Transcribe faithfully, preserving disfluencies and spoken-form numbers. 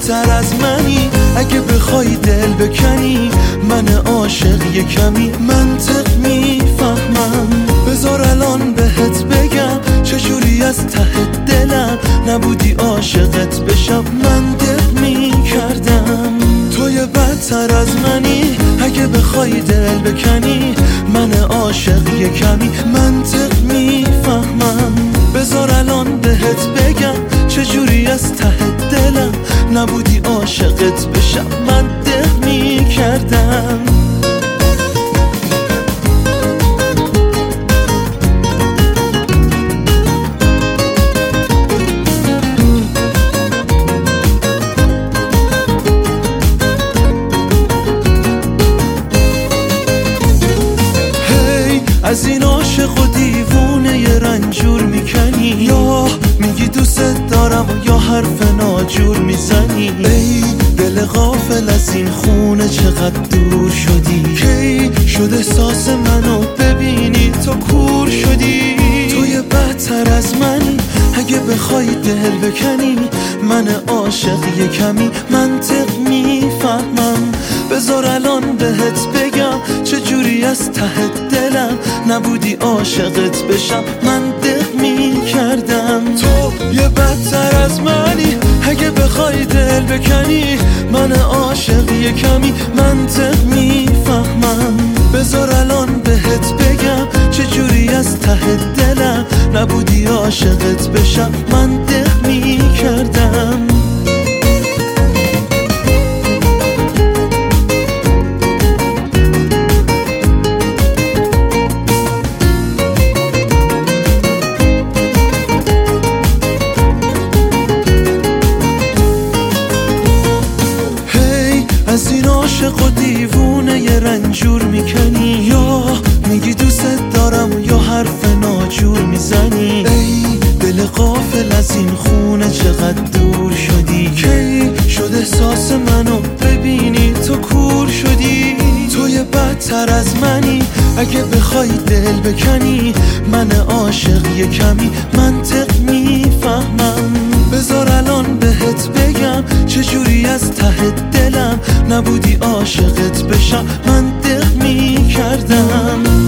بهتر از منی، اگه بخوای دل بکنی من عاشق یه کمی منطق میفهمم. بذار الان بهت بگم چجوری از ته دلم نبودی عاشقت بشم منطق میکردم. توی بدتر از منی، اگه بخوای دل بکنی من عاشق یه کمی منطق میفهمم. بذار الان بهت بگم چجوری از ته دلم نبودی عاشقت بشم منطق میکردم. از این عاشق و دیوونه ی رنجور میکنی، یا میگی دوست دارم یا حرف ناجور میزنی. ای دل غافل از این خونه چقدر دور شدی، کی شد احساس منو ببینی تو کور شدی. توی بدتر از منی، اگه بخوای دل بکنی من عاشق یه کمی منطق میفهمم. بذار الان بهت بگم چجوری از ته دلم نبودی عاشقت بشم منطق میکردم. تو یه بدتر از منی، اگه بخوای دل بکنی من عاشق یه کمی منطق میفهمم. بذار الان بهت بگم چجوری از ته دلم نبودی عاشقت بشم منطق میکردم. از این عاشق و دیوونه ی رنجور میکنی، یا میگی دوست دارم یا حرف ناجور میزنی. ای دل غافل از این خونه چقدر دور شدی، کی شد احساس منو ببینی تو کور شدی. توی بدتر از منی، اگه بخوای دل بکنی من عاشق یه کمی منطق میفهمم. بذار الان بهت بگم چجوری از ته دلم نبودی عاشقت بشم منطق میکردم.